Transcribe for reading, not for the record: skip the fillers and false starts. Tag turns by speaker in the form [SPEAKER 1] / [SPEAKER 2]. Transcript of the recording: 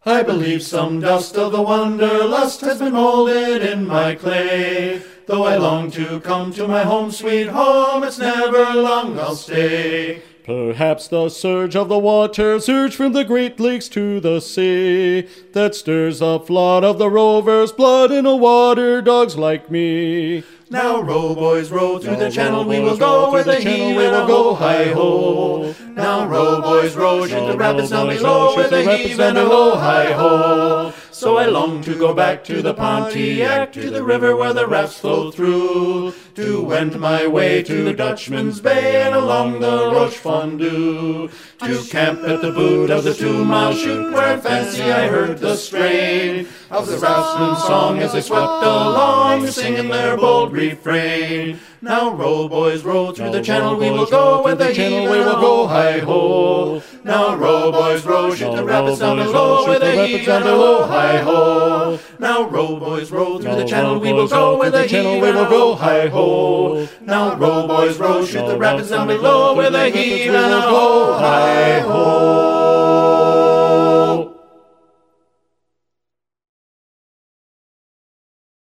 [SPEAKER 1] I believe some dust of the wanderlust has been molded in my clay. Though I long to come to my home, sweet home, it's never long I'll stay.
[SPEAKER 2] Perhaps the surge of the waters surge from the Great Lakes to the sea, that stirs the flood of the rover's blood in a water dogs like me.
[SPEAKER 1] Now row, boys, row through the channel, we will go where the heave will go, hi-ho. Now row, boys, row, shoot the rapids down below, where the heave and a ho, hi-ho. So I long to go back to the Pontiac, to the river where the rafts flow through, to wend my way to Dutchman's Bay and along the Roche Fondue, to camp at the boot of the 2 Mile Chute, where I fancy I heard the strain of the raftsmen's song as they swept along, singing their bold refrain. Now row, boys, row through the channel, we will go where the heave and a ho, hi-ho. Now row, boys, row, shoot the rapids down below, where the heave and a ho, hi-ho. Now row, boys, row through the channel, we will go where the heave and a ho, hi-ho. Now row, boys, row, shoot the rapids down below, where the heave and a ho, hi-ho.